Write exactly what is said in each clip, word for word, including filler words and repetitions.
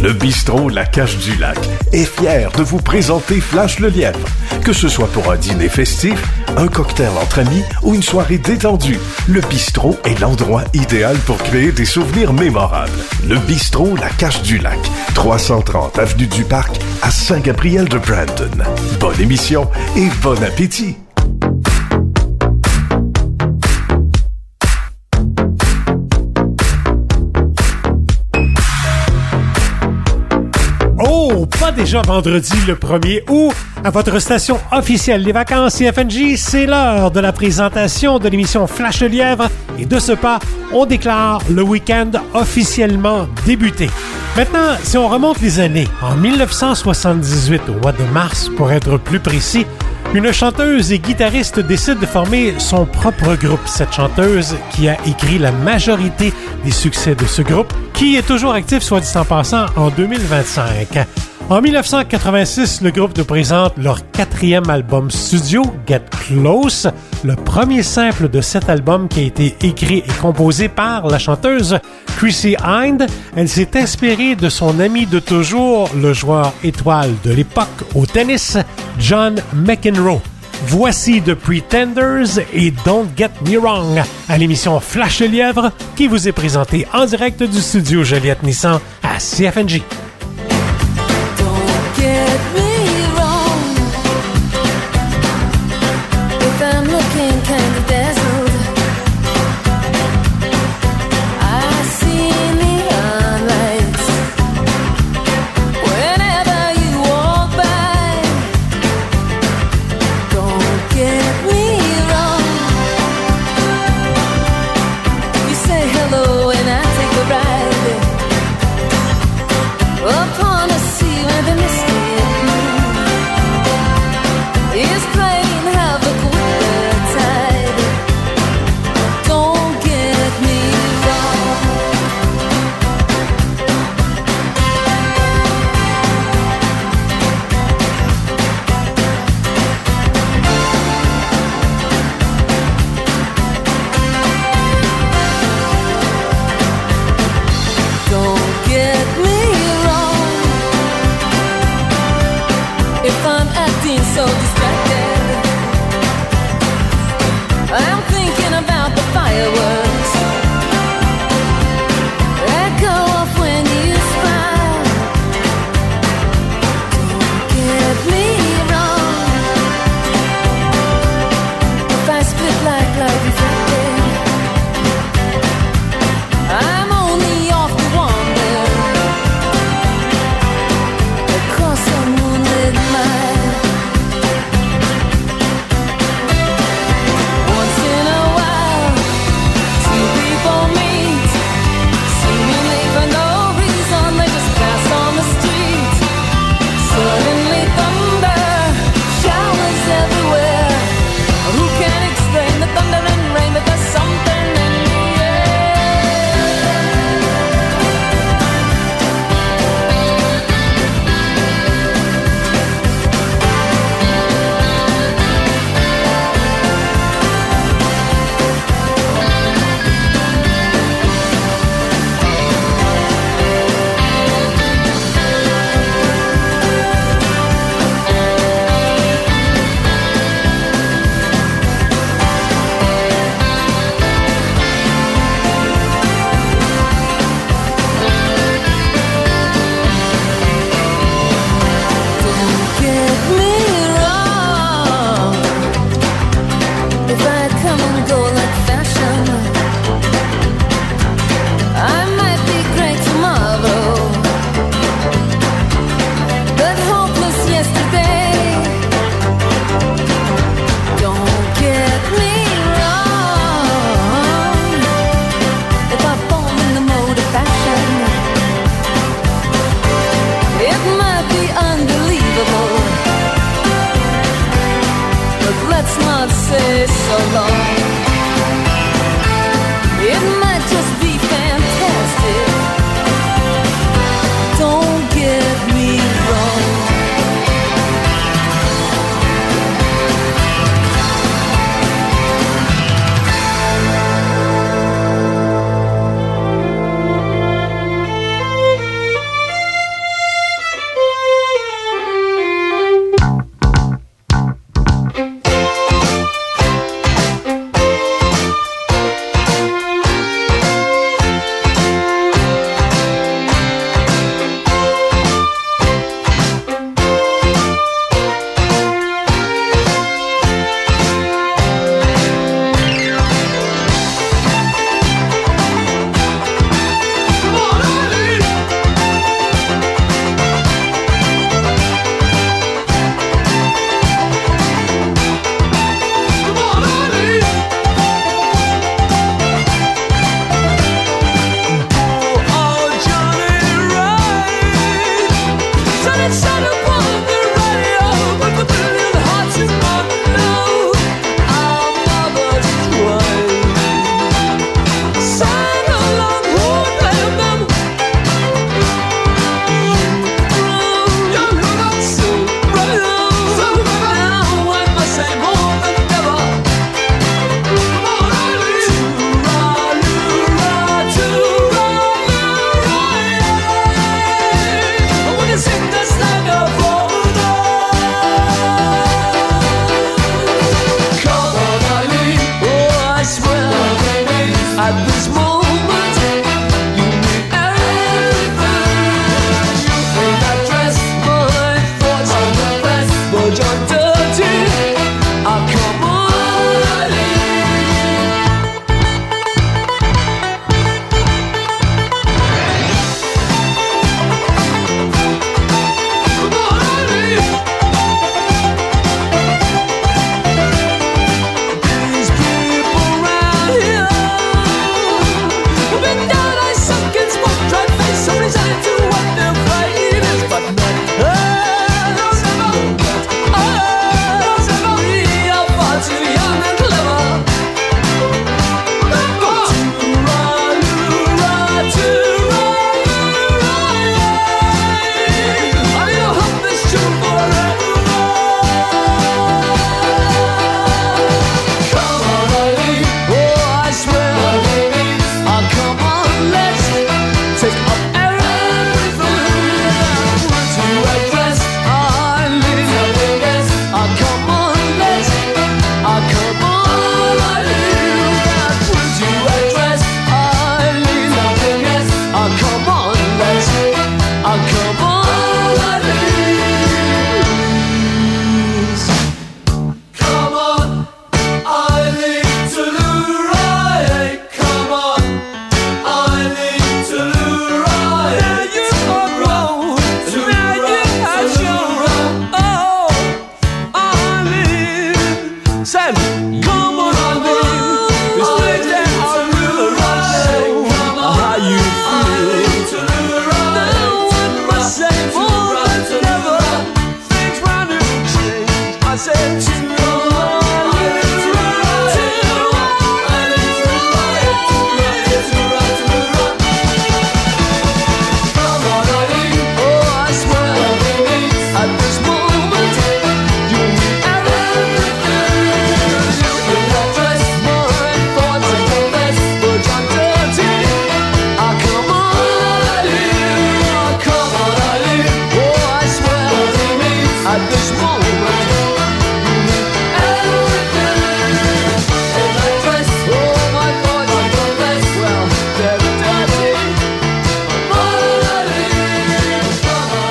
Le bistrot La Cache du Lac est fier de vous présenter Flash le Lièvre. Que ce soit pour un dîner festif, un cocktail entre amis ou une soirée détendue, le bistrot est l'endroit idéal pour créer des souvenirs mémorables. Le bistrot La Cache du Lac, trois cent trente avenue du Parc à Saint-Gabriel-de-Brandon. Bonne émission et bon appétit! Oh, pas déjà vendredi le premier août. À votre station officielle Les Vacances C F N J, c'est l'heure de la présentation de l'émission Flash le Lièvre. Et de ce pas, on déclare le week-end officiellement débuté. Maintenant, si on remonte les années, en dix-neuf cent soixante-dix-huit, au mois de mars, pour être plus précis, une chanteuse et guitariste décide de former son propre groupe. Cette chanteuse qui a écrit la majorité des succès de ce groupe, qui est toujours actif, soit dit en passant, en deux mille vingt-cinq. En dix-neuf cent quatre-vingt-six, le groupe nous présente leur quatrième album studio, Get Close, le premier simple de cet album qui a été écrit et composé par la chanteuse Chrissie Hynde. Elle s'est inspirée de son ami de toujours, le joueur étoile de l'époque au tennis, John McEnroe. Voici The Pretenders et Don't Get Me Wrong à l'émission Flash le Lièvre qui vous est présentée en direct du studio Joliette Nissan à C F N J. Upon a sea where the mist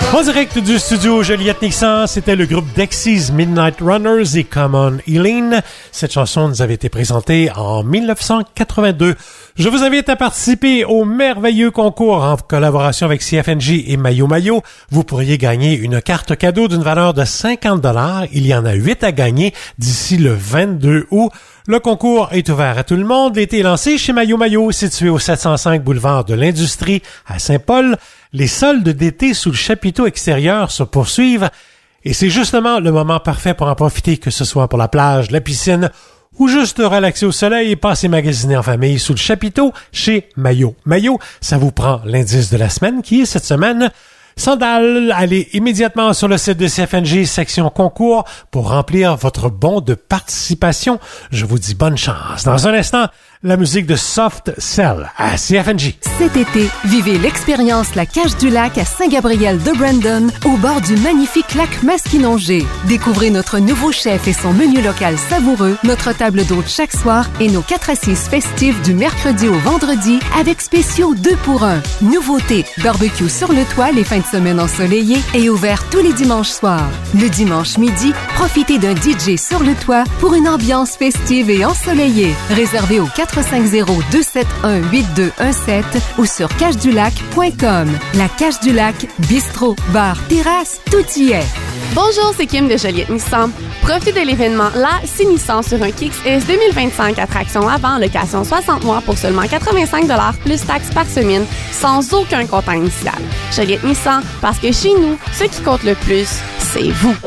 En direct du studio Joliette-Nixon, c'était le groupe Dexys Midnight Runners et Come On Eileen. Cette chanson nous avait été présentée en dix-neuf cent quatre-vingt-deux. Je vous invite à participer au merveilleux concours en collaboration avec C F N J et Mayo Mayo. Vous pourriez gagner une carte cadeau d'une valeur de cinquante dollars. Il y en a huit à gagner d'ici le vingt-deux août. Le concours est ouvert à tout le monde. L'été est lancé chez Mayo Mayo, situé au sept cent cinq boulevard de l'Industrie à Saint-Paul. Les soldes d'été sous le chapiteau extérieur se poursuivent et c'est justement le moment parfait pour en profiter, que ce soit pour la plage, la piscine ou juste relaxer au soleil et passer magasiner en famille sous le chapiteau chez Mayo Mayo. Ça vous prend l'indice de la semaine qui est cette semaine sandales. Allez immédiatement sur le site de C F N J, section concours, pour remplir votre bon de participation. Je vous dis bonne chance. Dans un instant, la musique de Soft Cell à C F N J. Cet été, vivez l'expérience La Cage du Lac à Saint-Gabriel de Brandon, au bord du magnifique lac Masquinongé. Découvrez notre nouveau chef et son menu local savoureux, notre table d'hôte chaque soir et nos quatre à six festives du mercredi au vendredi avec spéciaux deux pour un. Nouveauté, barbecue sur le toit les fins de semaine ensoleillées et ouvert tous les dimanches soirs. Le dimanche midi, profitez d'un D J sur le toit pour une ambiance festive et ensoleillée. Réservé au quatre cinq zéro, deux sept un, huit deux un sept ou sur cage du lac point com. La Cage du Lac, bistrot, bar, terrasse, tout y est. Bonjour, c'est Kim de Joliette-Nissan. Profitez de l'événement La C'est Nissan sur un Kicks S deux mille vingt-cinq, attraction avant, location soixante mois pour seulement quatre-vingt-cinq dollars plus taxes par semaine, sans aucun comptant initial. Joliette-Nissan, parce que chez nous, ce qui compte le plus, c'est vous.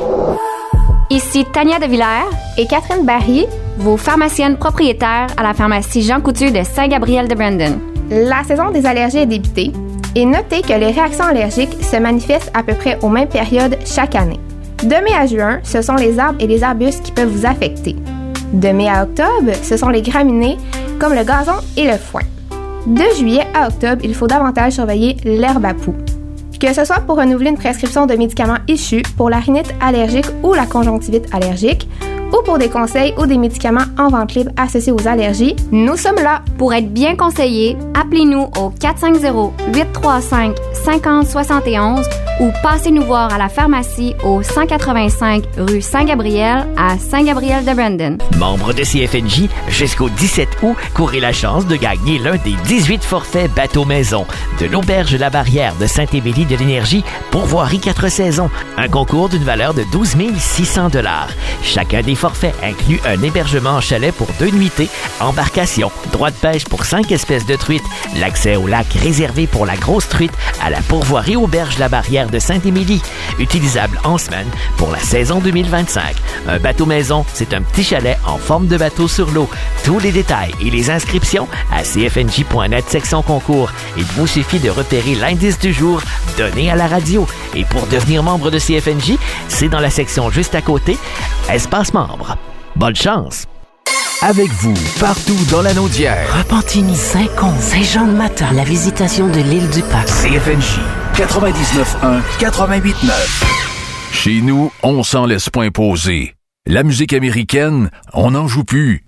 Ici Tania de Villers et Catherine Barry, vos pharmaciennes propriétaires à la pharmacie Jean Coutu de Saint-Gabriel de Brandon. La saison des allergies est débutée et notez que les réactions allergiques se manifestent à peu près aux mêmes périodes chaque année. De mai à juin, ce sont les arbres et les arbustes qui peuvent vous affecter. De mai à octobre, ce sont les graminées comme le gazon et le foin. De juillet à octobre, il faut davantage surveiller l'herbe à poux. Que ce soit pour renouveler une prescription de médicaments issus pour la rhinite allergique ou la conjonctivite allergique, ou pour des conseils ou des médicaments en vente libre associés aux allergies, nous sommes là. Pour être bien conseillé, appelez-nous au quatre cinq zéro, huit trois cinq, cinq zéro sept un ou passez nous voir à la pharmacie au cent quatre-vingt-cinq rue Saint-Gabriel à Saint-Gabriel de Brandon. Membre de C F N J, jusqu'au dix-sept août, courez la chance de gagner l'un des dix-huit forfaits bateau maison de l'Auberge La Barrière de Saint-Émilie de l'Énergie, pourvoirie quatre saisons. Un concours d'une valeur de douze mille six cents dollars. Chacun des forfaits inclut un hébergement en chalet pour deux nuitées, embarcation, droit de pêche pour cinq espèces de truites, l'accès au lac réservé pour la grosse truite à la pourvoirie Auberge La Barrière de Saint-Émilie, utilisable en semaine pour la saison deux mille vingt-cinq. Un bateau maison, c'est un petit chalet en forme de bateau sur l'eau. Tous les détails et les inscriptions à c f n j point net section concours. Il vous suffit de repérer l'indice du jour donné à la radio. Et pour devenir membre de C F N J, c'est dans la section juste à côté, espace membre. Bonne chance! Avec vous, partout dans la Naudière. Repentigny, Saint-Côme, Saint-Jean-de-Matin, la visitation de l'île du Parc. C F N J, quatre-vingt-dix-neuf un, quatre-vingt-huit neuf. Chez nous, on s'en laisse pas imposer. La musique américaine, on n'en joue plus.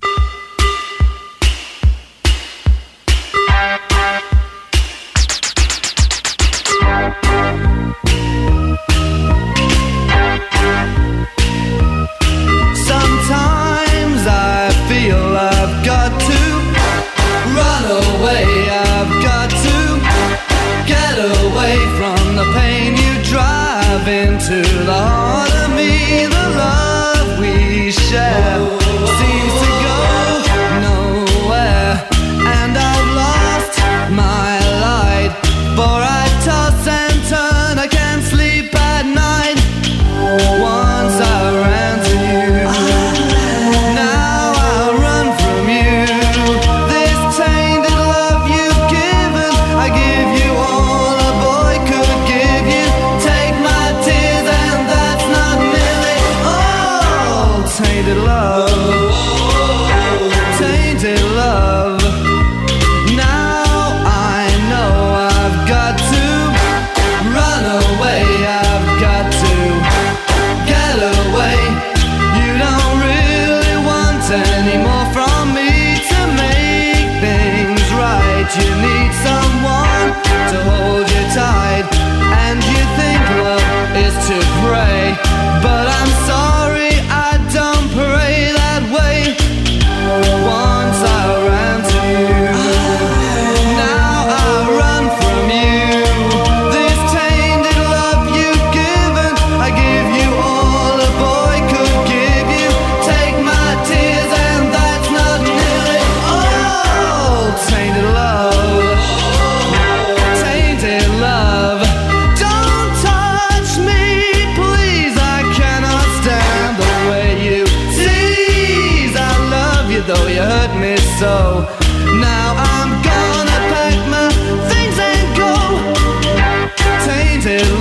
Into the heart of me, the love we share seems to go nowhere, and I've lost my light, for I toss and turn, I can't sleep at night. Once I ran to you, now I run from you. This tainted love you've given, I give you all a boy could give you. Take my tears and that's not nearly all. Tainted love, tainted love. Now I know I've got to run away, I've got to get away. You don't really want any more from me to make things right. You need someone to hold you tight, and you think love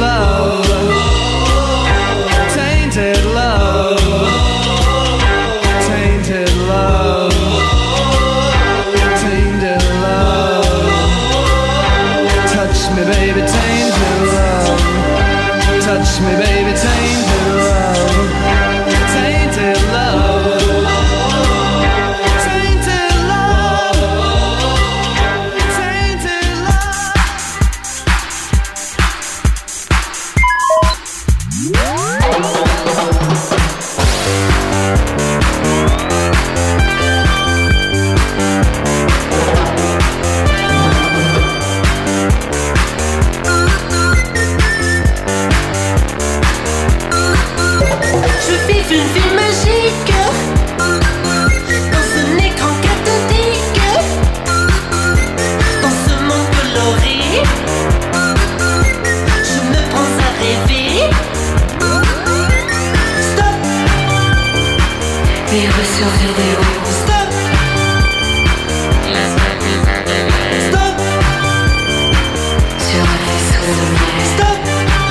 love, tainted love, tainted love, tainted love. Touch me, baby, tainted love. Touch me, baby, tainted love, tainted love. Sur vidéo. Stop. Stop. Sur un vaisseau de lumière. Stop.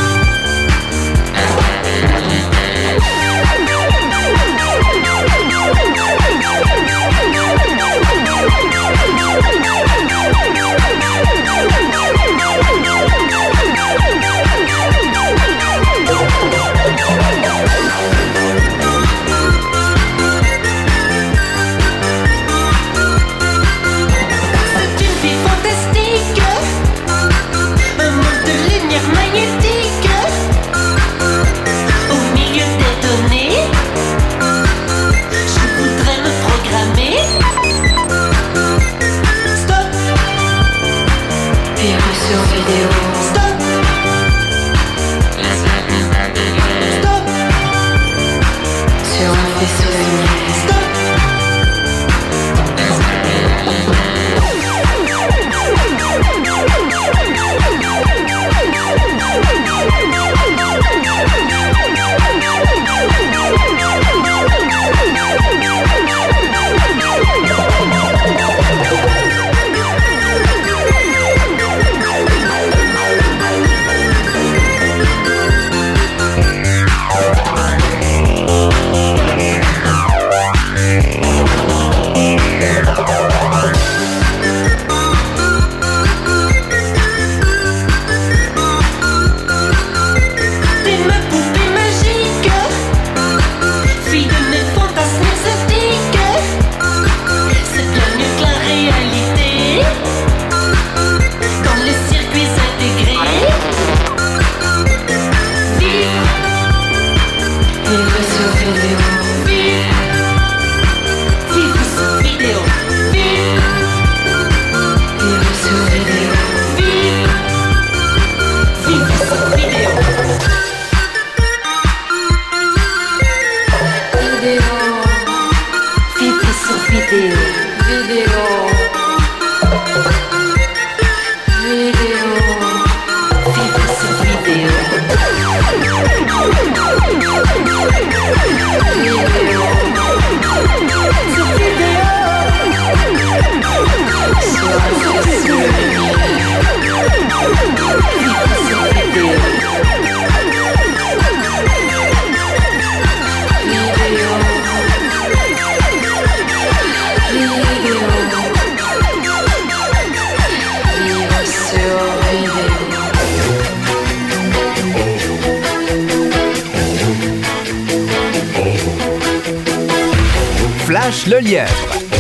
Flash le Lièvre.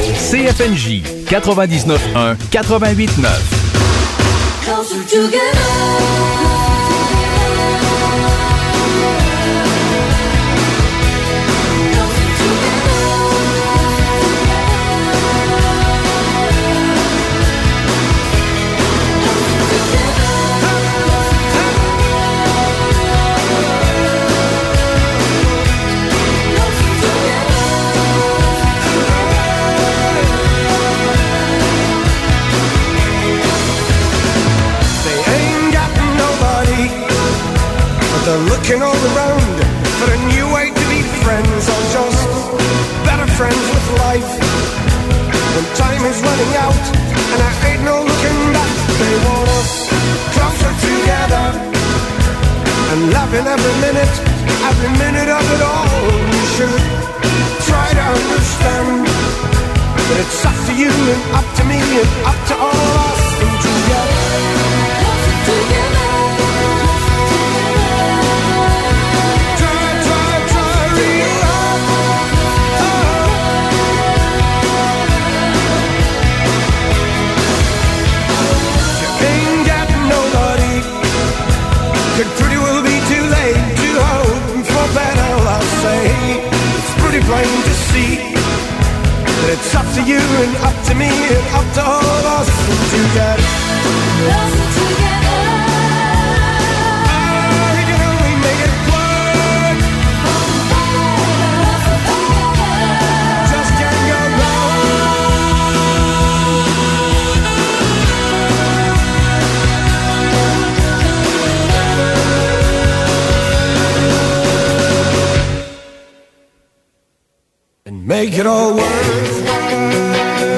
C F N J quatre-vingt-dix-neuf un quatre-vingt-huit neuf. They're looking all around for a new way to be friends, or just better friends with life. When time is running out and I ain't no looking back, they want us closer together. and loving every minute, every minute of it all. You should try to understand that it's up to you and up to me and up to all of us and together, together. Try, try, try, real love. Oh. You ain't got nobody. Could pretty well be too late to hope for better, I'll say. It's pretty plain to see that it's up to you and up to me and up to all of us and together. Us together. Oh, we can only make it work. Just can't go and make it all worthwhile.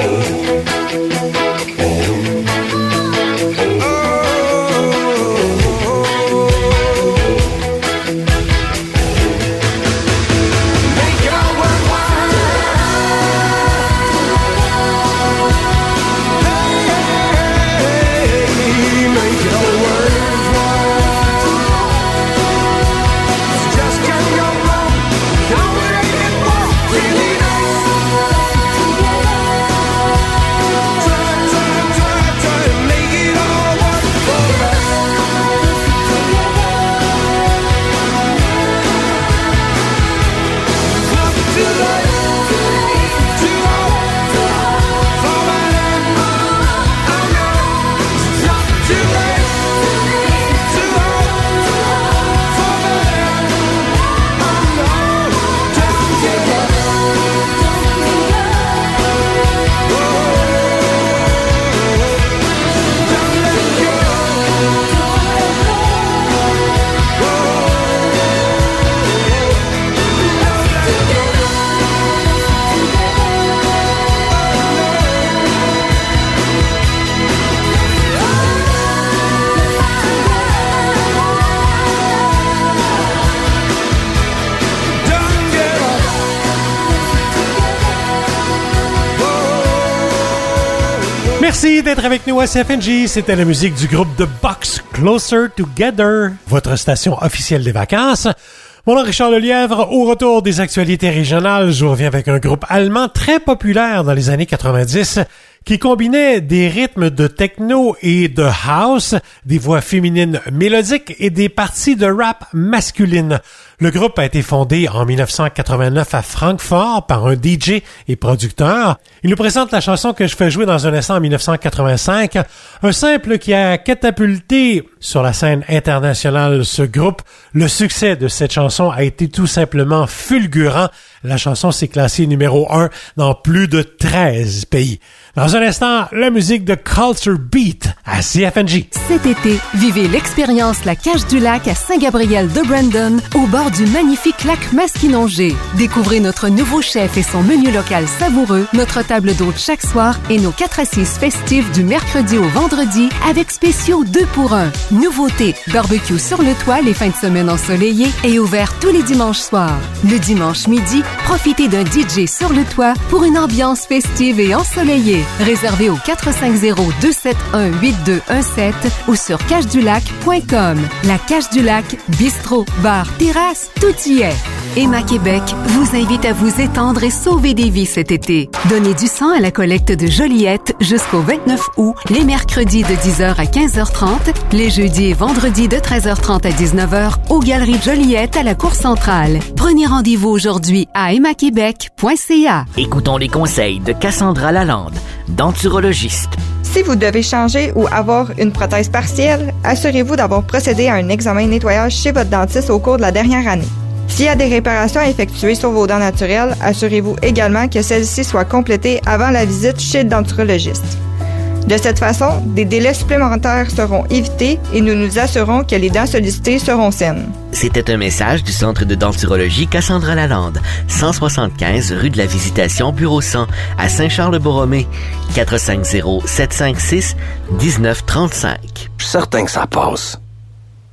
Merci d'être avec nous à C F N J. C'était la musique du groupe The Box, Closer Together, votre station officielle des vacances. Mon nom est Richard Lelièvre. Au retour des actualités régionales, je reviens avec un groupe allemand très populaire dans les années quatre-vingt-dix qui combinait des rythmes de techno et de house, des voix féminines mélodiques et des parties de rap masculines. Le groupe a été fondé en dix-neuf cent quatre-vingt-neuf à Francfort par un D J et producteur. Il nous présente la chanson que je fais jouer dans un instant en dix-neuf cent quatre-vingt-cinq, un simple qui a catapulté sur la scène internationale ce groupe. Le succès de cette chanson a été tout simplement fulgurant. La chanson s'est classée numéro un dans plus de treize pays. Dans un instant, la musique de Culture Beat à C F N J. Cet été, vivez l'expérience La Cage du Lac à Saint-Gabriel de Brandon, au bord du magnifique lac Masquinongé. Découvrez notre nouveau chef et son menu local savoureux, notre table d'hôte chaque soir et nos quatre assises festives du mercredi au vendredi avec spéciaux deux pour un. Nouveauté, barbecue sur le toit les fins de semaine ensoleillées et ouvert tous les dimanches soirs. Le dimanche midi, profitez d'un D J sur le toit pour une ambiance festive et ensoleillée. Réservé au quatre cinq zéro, deux sept un, huit deux un sept ou sur cage du lac point com. La Cage du Lac, bistrot, bar, terrasse, tout y est. Emma Québec vous invite à vous étendre et sauver des vies cet été. Donnez du sang à la collecte de Joliette jusqu'au vingt-neuf août, les mercredis de dix heures à quinze heures trente, les jeudis et vendredis de treize heures trente à dix-neuf heures aux Galeries Joliette à la Cour centrale. Prenez rendez-vous aujourd'hui à emma québec point c a. Écoutons les conseils de Cassandra Lalande, denturologiste. Si vous devez changer ou avoir une prothèse partielle, assurez-vous d'avoir procédé à un examen de nettoyage chez votre dentiste au cours de la dernière année. S'il y a des réparations à effectuer sur vos dents naturelles, assurez-vous également que celles-ci soient complétées avant la visite chez le denturologiste. De cette façon, des délais supplémentaires seront évités et nous nous assurons que les dents sollicitées seront saines. C'était un message du Centre de denturologie Cassandra Lalande, cent soixante-quinze rue de la Visitation, bureau cent, à Saint-Charles-Borromée, quatre cinq zéro, sept cinq six, un neuf trois cinq. Je suis certain que ça passe.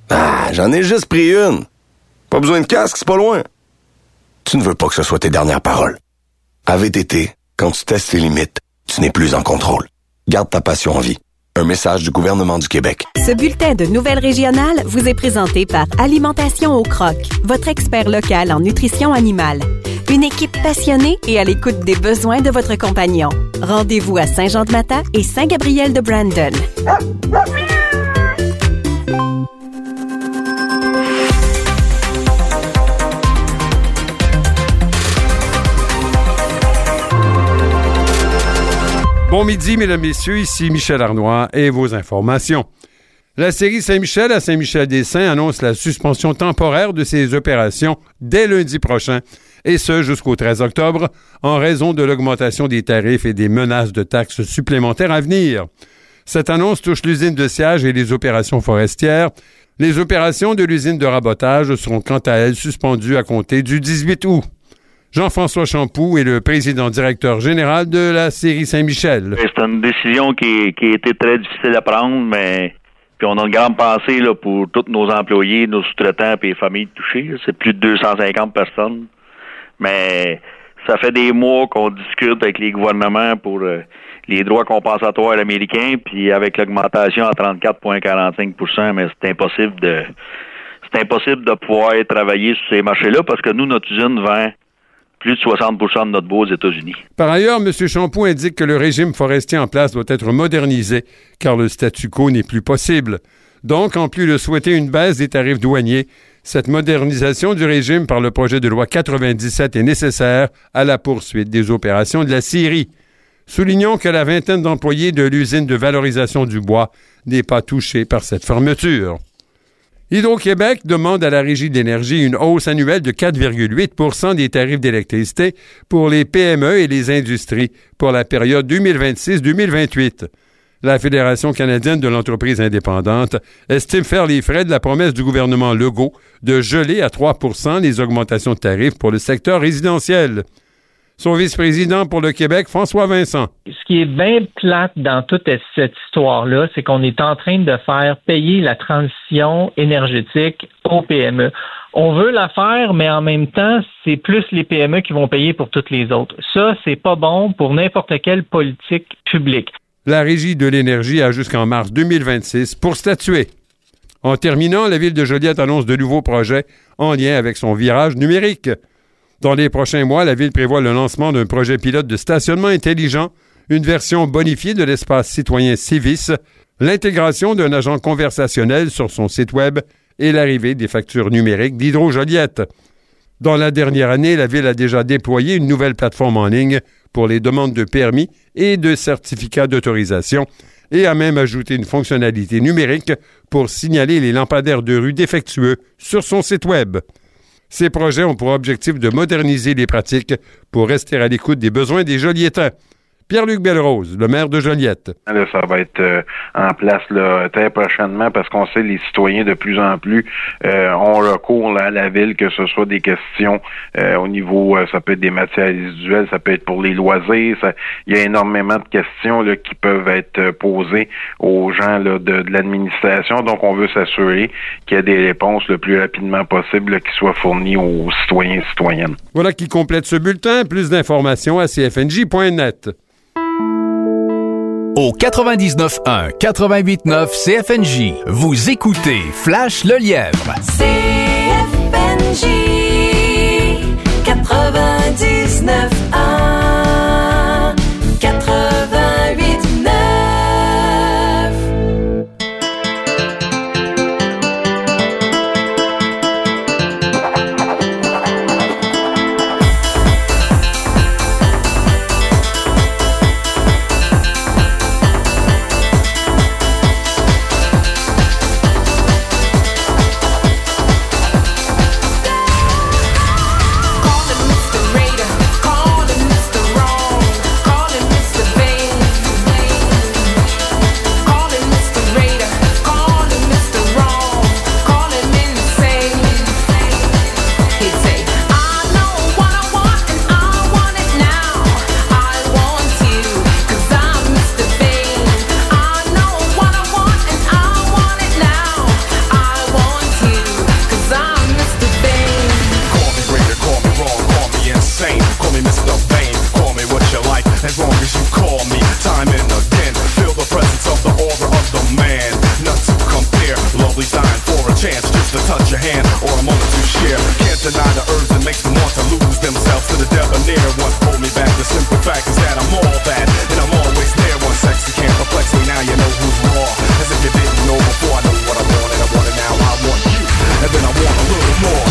Ah, j'en ai juste pris une. Pas besoin de casque, c'est pas loin. Tu ne veux pas que ce soit tes dernières paroles. À V T T, quand tu testes tes limites, tu n'es plus en contrôle. Garde ta passion en vie. Un message du gouvernement du Québec. Ce bulletin de nouvelles régionales vous est présenté par Alimentation au Croc, votre expert local en nutrition animale. Une équipe passionnée et à l'écoute des besoins de votre compagnon. Rendez-vous à Saint-Jean-de-Mata et Saint-Gabriel-de-Brandon. Bon midi, mesdames, messieurs, ici Michel Arnois et vos informations. La série Saint-Michel à Saint-Michel-des-Saints annonce la suspension temporaire de ses opérations dès lundi prochain, et ce jusqu'au treize octobre, en raison de l'augmentation des tarifs et des menaces de taxes supplémentaires à venir. Cette annonce touche l'usine de sciage et les opérations forestières. Les opérations de l'usine de rabotage seront quant à elles suspendues à compter du dix-huit août. Jean-François Champoux est le président-directeur général de la série Saint-Michel. C'est une décision qui, qui a été très difficile à prendre, mais puis on a une grande pensée là, pour tous nos employés, nos sous-traitants et les familles touchées. C'est plus de deux cent cinquante personnes. Mais ça fait des mois qu'on discute avec les gouvernements pour euh, les droits compensatoires américains, puis avec l'augmentation à trente-quatre virgule quarante-cinq pour cent, mais c'est impossible de c'est impossible de pouvoir travailler sur ces marchés-là parce que nous, notre usine vend plus de soixante pour cent de notre bois aux États-Unis. Par ailleurs, M. Champoux indique que le régime forestier en place doit être modernisé, car le statu quo n'est plus possible. Donc, en plus de souhaiter une baisse des tarifs douaniers, cette modernisation du régime par le projet de loi quatre-vingt-dix-sept est nécessaire à la poursuite des opérations de la scierie. Soulignons que la vingtaine d'employés de l'usine de valorisation du bois n'est pas touchée par cette fermeture. Hydro-Québec demande à la Régie de l'énergie une hausse annuelle de quatre virgule huit pour cent des tarifs d'électricité pour les P M E et les industries pour la période deux mille vingt-six deux mille vingt-huit. La Fédération canadienne de l'entreprise indépendante estime faire les frais de la promesse du gouvernement Legault de geler à trois pour cent les augmentations de tarifs pour le secteur résidentiel. Son vice-président pour le Québec, François Vincent. Ce qui est bien plate dans toute cette histoire-là, c'est qu'on est en train de faire payer la transition énergétique aux P M E. On veut la faire, mais en même temps, c'est plus les P M E qui vont payer pour toutes les autres. Ça, c'est pas bon pour n'importe quelle politique publique. La Régie de l'énergie a jusqu'en mars deux mille vingt-six pour statuer. En terminant, la Ville de Joliette annonce de nouveaux projets en lien avec son virage numérique. Dans les prochains mois, la Ville prévoit le lancement d'un projet pilote de stationnement intelligent, une version bonifiée de l'espace citoyen Civis, l'intégration d'un agent conversationnel sur son site Web et l'arrivée des factures numériques d'Hydro-Joliette. Dans la dernière année, la Ville a déjà déployé une nouvelle plateforme en ligne pour les demandes de permis et de certificats d'autorisation et a même ajouté une fonctionnalité numérique pour signaler les lampadaires de rue défectueux sur son site Web. Ces projets ont pour objectif de moderniser les pratiques pour rester à l'écoute des besoins des Joliétains. Pierre-Luc Belrose, le maire de Joliette. Là, ça va être euh, en place là, très prochainement parce qu'on sait que les citoyens de plus en plus euh, ont recours là, à la ville, que ce soit des questions euh, au niveau, euh, ça peut être des matières résiduelles, ça peut être pour les loisirs. Ça, il y a énormément de questions là, qui peuvent être euh, posées aux gens là, de, de l'administration. Donc, on veut s'assurer qu'il y a des réponses le plus rapidement possible là, qui soient fournies aux citoyens et citoyennes. Voilà qui complète ce bulletin. Plus d'informations à c f n j point net. Au quatre-vingt-dix-neuf un, quatre-vingt-huit neuf C F N J, vous écoutez Flash le Lièvre. C F N J quatre-vingt-dix-neuf un, quatre-vingt-huit neuf. moment to share. Can't deny the urge that makes them want to lose themselves to the debonair. Once pulled me back, the simple fact is that I'm all that, and I'm always there. One sexy can't perplex me, now you know who's raw. As if you didn't know before, I know what I want, and I want it now, I want you, and then I want a little more.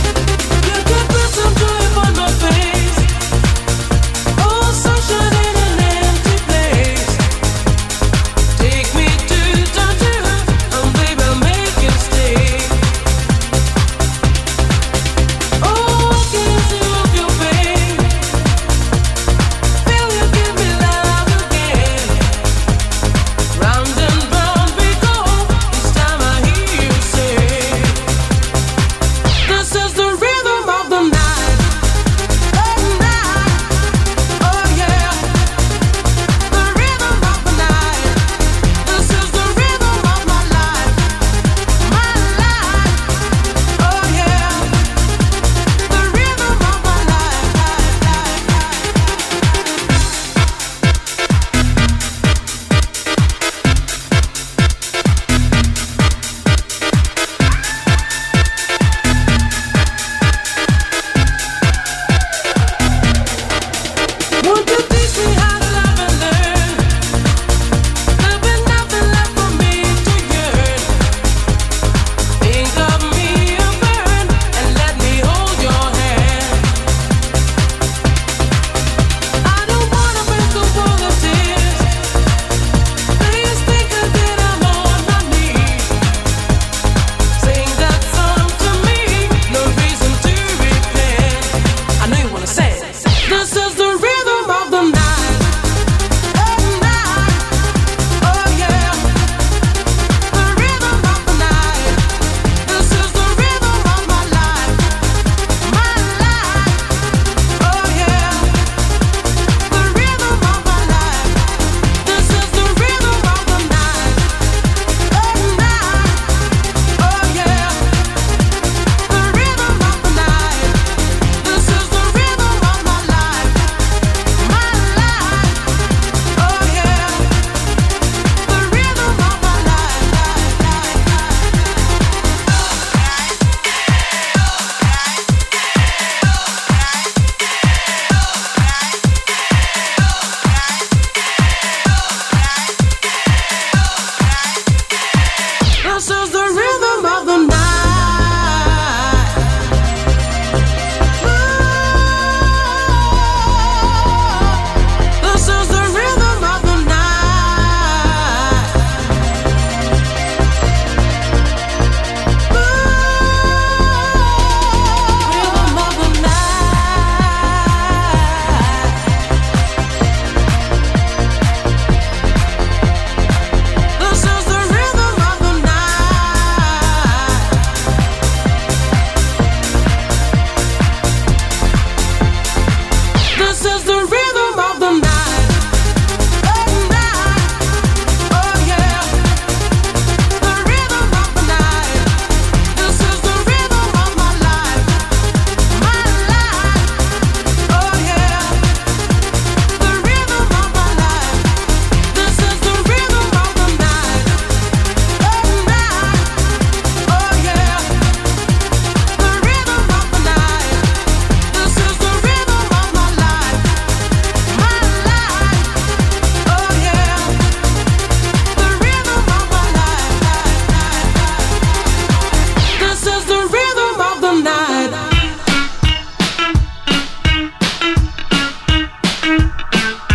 Sunshine in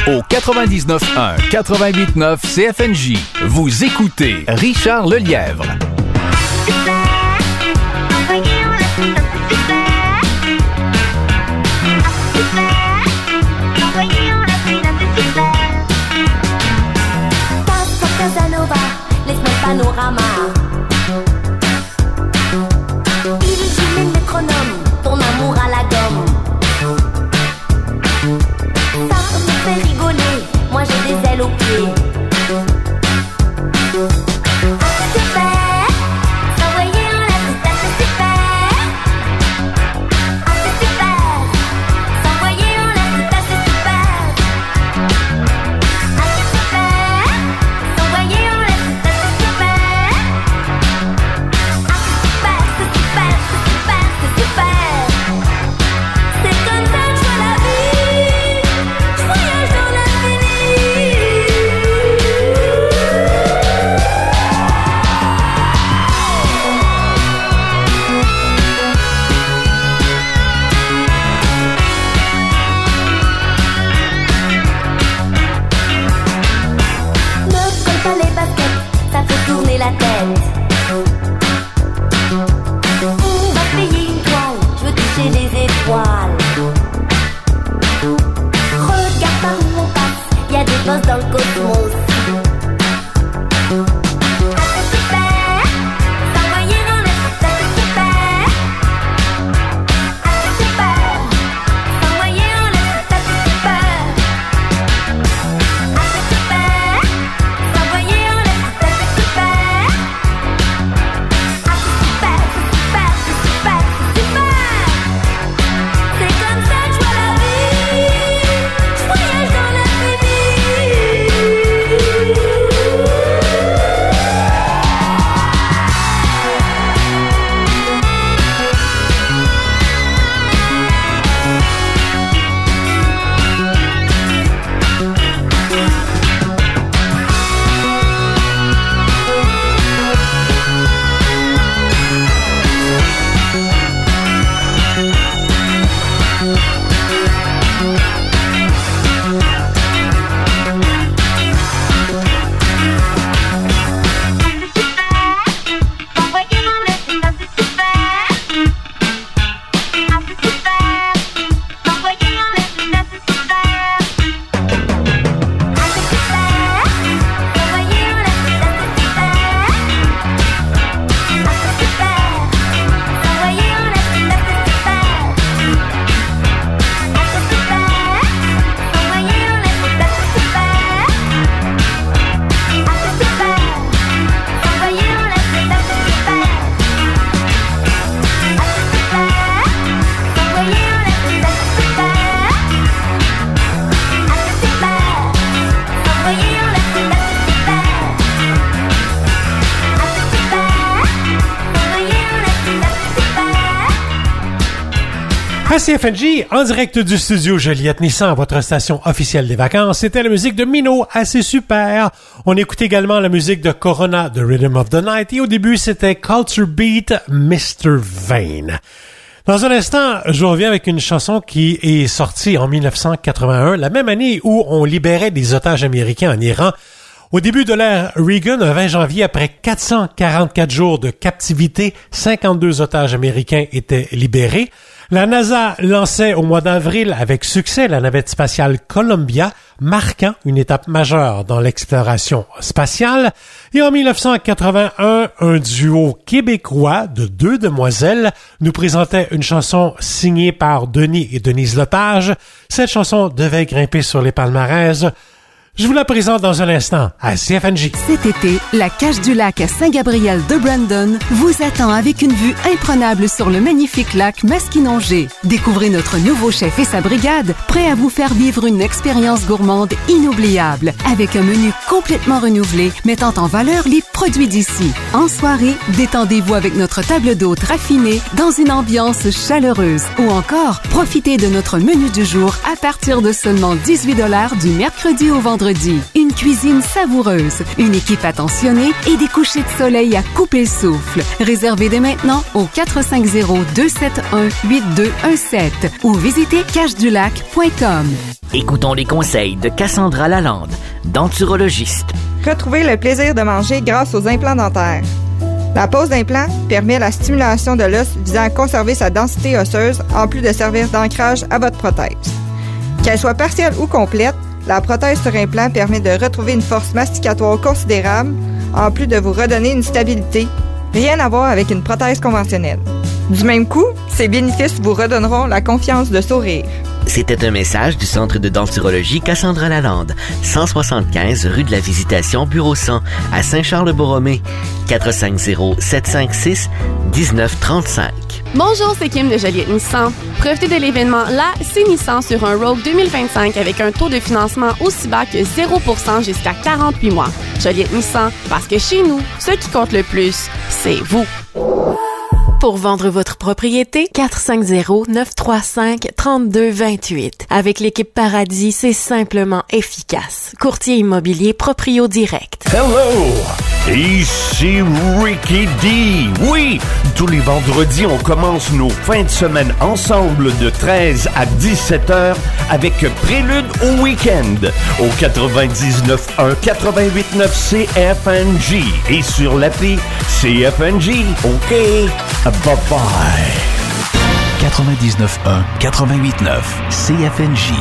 Au quatre-vingt-dix-neuf un, quatre-vingt-huit neuf C F N J, vous écoutez Richard Lelièvre. Casanova, laisse-moi le panorama. Il joue le métronome, ton amour à la gomme. Ça me fait rigoler, moi j'ai des ailes aux pieds. Ah c'est super, s'envoyer en l'air, c'est assez super. Ah c'est super, s'envoyer en l'air, c'est assez super. Ah c'est super, s'envoyer en l'air, c'est assez super. Ah c'est super, c'est super, c'est super, c'est super. C'est comme ça que je vois la vie, je voyage dans l'infini. Ne colle pas les baskets, ça fait tourner la tête. On va payer une toile, je veux toucher les étoiles. Regarde par où on passe, y a des bosses dans le cosmos. Ah c'est super, s'envoyer dans l'air, ça c'est super. Ah c'est super, s'envoyer en l'air, ça c'est super. Ah c'est super, s'envoyer en l'air, ça c'est super. Ah c'est super, c'est super, c'est super, c'est super. C'est comme ça que je vois la vie, je voyage dans l'infini. À C F N J, en direct du studio Joliette Nissan, votre station officielle des vacances, c'était la musique de Mino, assez super. On écoute également la musique de Corona, The Rhythm of the Night, et au début, c'était Culture Beat, mister Vane. Dans un instant, je reviens avec une chanson qui est sortie en mille neuf cent quatre-vingt-un, la même année où on libérait des otages américains en Iran. Au début de l'ère Reagan, le vingt janvier, après quatre cent quarante-quatre jours de captivité, cinquante-deux otages américains étaient libérés. La NASA lançait au mois d'avril avec succès la navette spatiale Columbia, marquant une étape majeure dans l'exploration spatiale. Et en mille neuf cent quatre-vingt-un, un duo québécois de deux demoiselles nous présentait une chanson signée par Denis et Denise Lepage. Cette chanson devait grimper sur les palmarès. Je vous la présente dans un instant à C F N J. Cet été, la Cache du Lac à Saint-Gabriel de Brandon vous attend avec une vue imprenable sur le magnifique lac Masquinongé. Découvrez notre nouveau chef et sa brigade, prêts à vous faire vivre une expérience gourmande inoubliable, avec un menu complètement renouvelé, mettant en valeur les produits d'ici. En soirée, détendez-vous avec notre table d'hôte raffinée dans une ambiance chaleureuse. Ou encore, profitez de notre menu du jour à partir de seulement dix-huit dollars du mercredi au vendredi. vendredi. Une cuisine savoureuse, une équipe attentionnée et des couchers de soleil à couper le souffle. Réservez dès maintenant au quatre cinq zéro, deux sept un, huit deux un sept ou visitez cache du lac point com. Écoutons les conseils de Cassandra Lalande, denturologiste. Retrouvez le plaisir de manger grâce aux implants dentaires. La pose d'implant permet la stimulation de l'os visant à conserver sa densité osseuse en plus de servir d'ancrage à votre prothèse. Qu'elle soit partielle ou complète, la prothèse sur implant permet de retrouver une force masticatoire considérable en plus de vous redonner une stabilité. Rien à voir avec une prothèse conventionnelle. Du même coup, ces bénéfices vous redonneront la confiance de sourire. C'était un message du Centre de denturologie Cassandra Lalande, cent soixante-quinze rue de la Visitation, bureau cent, à Saint-Charles-Borromée, quatre cinq zéro, sept cinq six, un neuf trois cinq. Bonjour, c'est Kim de Joliette Nissan. Profitez de l'événement La C'est Nissan sur un Rogue deux mille vingt-cinq avec un taux de financement aussi bas que zéro pour cent jusqu'à quarante-huit mois. Joliette Nissan, parce que chez nous, ce qui compte le plus, c'est vous. Pour vendre votre propriété, quatre cinq zéro, neuf trois cinq, trois deux deux huit. Avec l'équipe Paradis, c'est simplement efficace. Courtier immobilier Proprio Direct. Hello! Ici Ricky D. Oui, tous les vendredis, on commence nos fins de semaine ensemble de treize à dix-sept heures avec Prélude au week-end au quatre-vingt-dix-neuf un quatre-vingt-huit neuf C F N G et sur l'appli C F N G. OK, bye-bye. quatre-vingt-dix-neuf un quatre-vingt-huit neuf C F N G.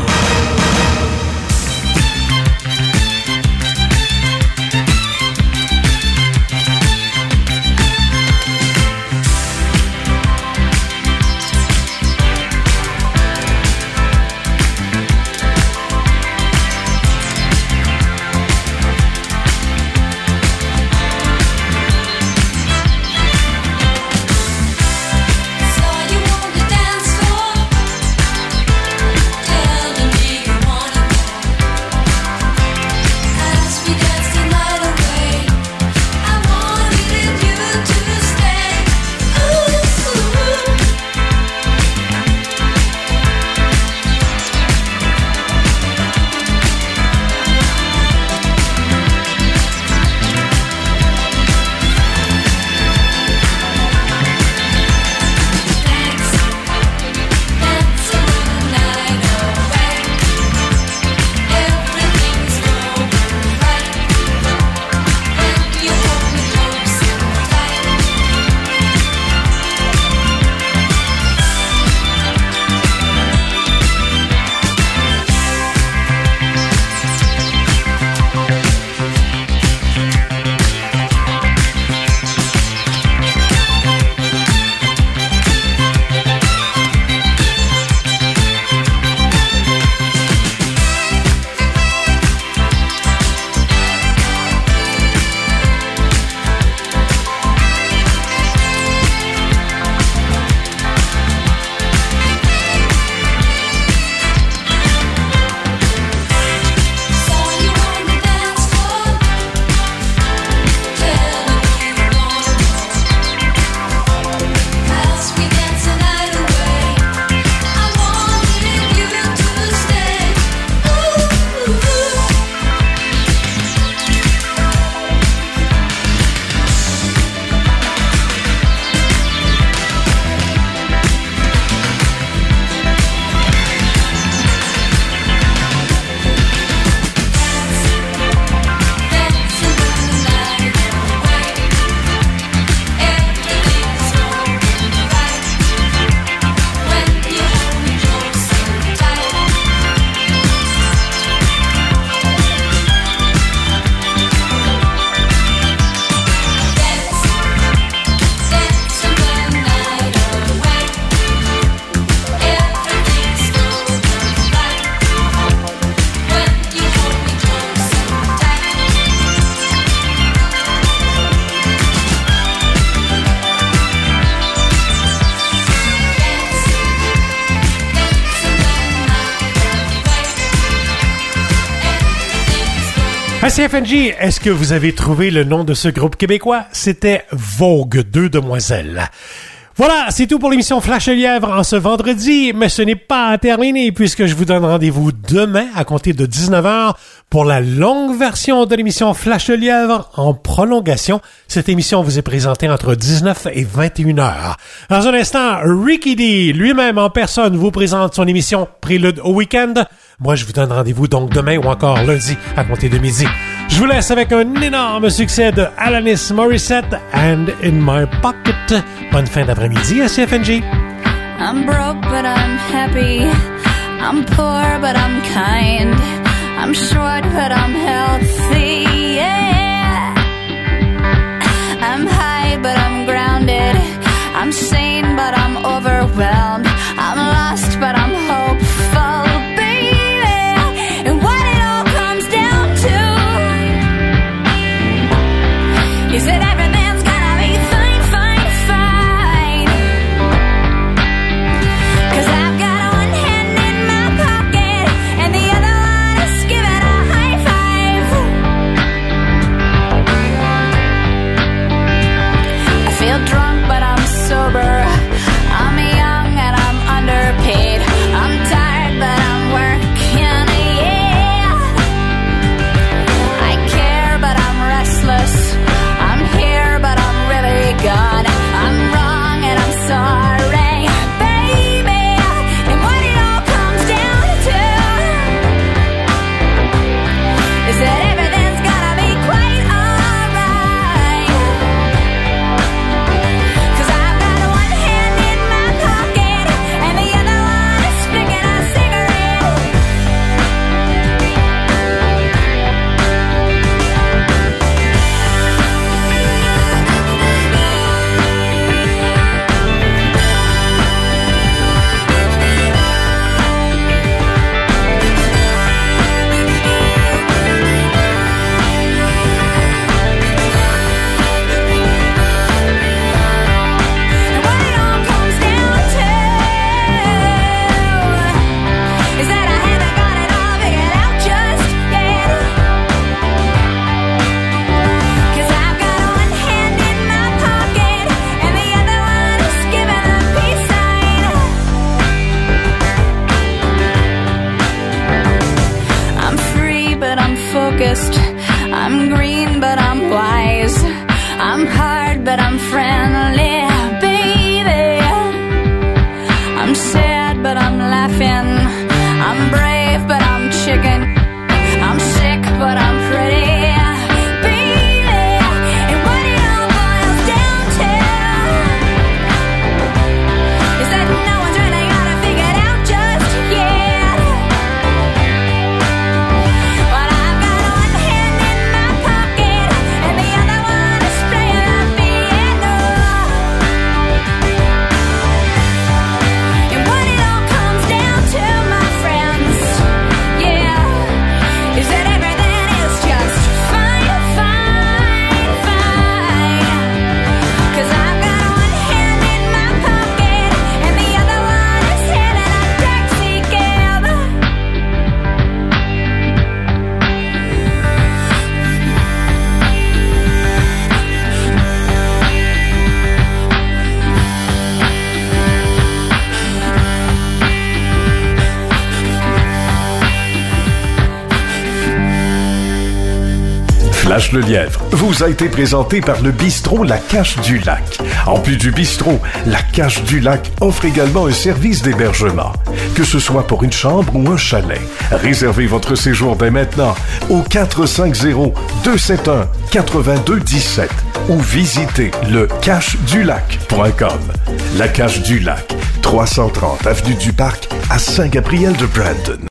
À C F N J, est-ce que vous avez trouvé le nom de ce groupe québécois? C'était Vogue, deux demoiselles. Voilà, c'est tout pour l'émission Flash le Lièvre en ce vendredi, mais ce n'est pas terminé puisque je vous donne rendez-vous demain à compter de dix-neuf heures pour la longue version de l'émission Flash le Lièvre en prolongation. Cette émission vous est présentée entre dix-neuf et vingt et une heures. Dans un instant, Ricky D, lui-même en personne, vous présente son émission Prélude au week-end. Moi, je vous donne rendez-vous donc demain ou encore lundi à compter de midi. Je vous laisse avec un énorme succès de Alanis Morissette, And in My Pocket. Bonne fin d'après-midi à C F N G. I'm broke but I'm happy. I'm poor but I'm kind. I'm short but I'm healthy. Yeah. I'm high but I'm grounded. I'm sane but I'm overwhelmed. I'm lost but I'm hopeful. You said everything's gonna be fine, fine, fine. 'Cause I've got one hand in my pocket and the other one is giving a high five. I feel drunk but I'm sober. I'm young and I'm underpaid. I'm tired but I'm working, yeah. I care but I'm restless. But I'm really gone. I'm wrong and I'm sorry, baby. And what it all comes down to is that everything's gonna be quite alright. 'Cause I've got one hand in my pocket and the other one is flicking a cigarette. I'm green but I'm wise. I'm hard but I'm friendly, baby. I'm sad but I'm laughing. I'm brave but I'm chicken. I'm sick but I'm pretty, baby. And what it all boils down to is that no one's really got it figured out just yet. But I've got one hand in my pocket and the other one is playing the piano. And what it all comes down to, my friends, yeah, is that everything is just fine, fine, fine. 'Cause I've got one hand in my pocket and the other one is hailing a taxi cab. Flash le Lièvre vous a été présenté par le bistrot La Cache du Lac. En plus du bistrot, La Cache du Lac offre également un service d'hébergement. Que ce soit pour une chambre ou un chalet, réservez votre séjour dès maintenant au quatre cinq zéro, deux sept un, huit deux un sept ou visitez le cache du lac point com. La Cache du Lac, trois cent trente avenue du Parc à Saint-Gabriel de Brandon.